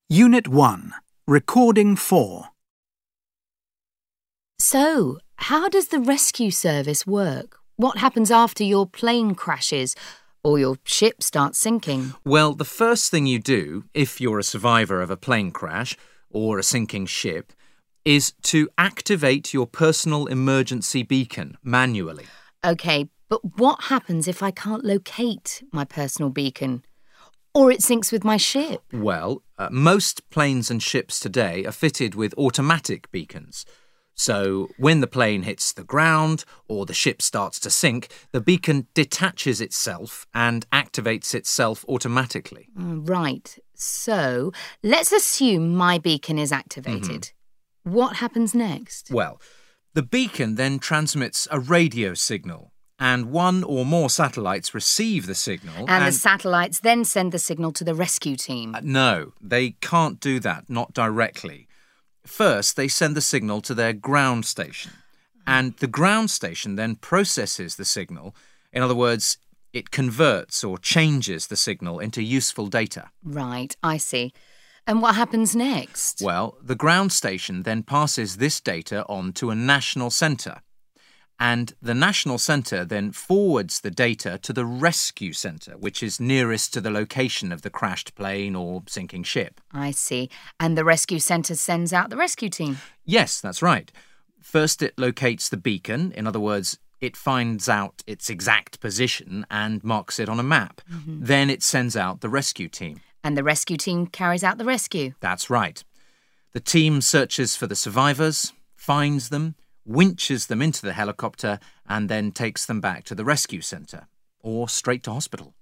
Unit 1. Recording 4. So, how does the rescue service work? What happens after your plane crashes or your ship starts sinking? Well, the first thing you do, if you're a survivor of a plane crash or a sinking ship, is to activate your personal emergency beacon manually. OK, but what happens if I can't locate my personal beacon? Or it sinks with my ship? Well, most planes and ships today are fitted with automatic beacons. So when the plane hits the ground or the ship starts to sink, the beacon detaches itself and activates itself automatically. Right. So, let's assume my beacon is activated. What happens next? Well, the beacon then transmits a radio signal, and one or more satellites receive the signal. And the satellites then send the signal to the rescue team. No, they can't do that, not directly. First, they send the signal to their ground station, and the ground station then processes the signal. In other words, it converts or changes the signal into useful data. Right, I see. And what happens next? Well, the ground station then passes this data on to a national centre, and the national centre then forwards the data to the rescue centre, which is nearest to the location of the crashed plane or sinking ship. I see. And the rescue centre sends out the rescue team? Yes, that's right. First, it locates the beacon. In other words, it finds out its exact position and marks it on a map. Then it sends out the rescue team. And the rescue team carries out the rescue? That's right. The team searches for the survivors, finds them, winches them into the helicopter, and then takes them back to the rescue centre or straight to hospital.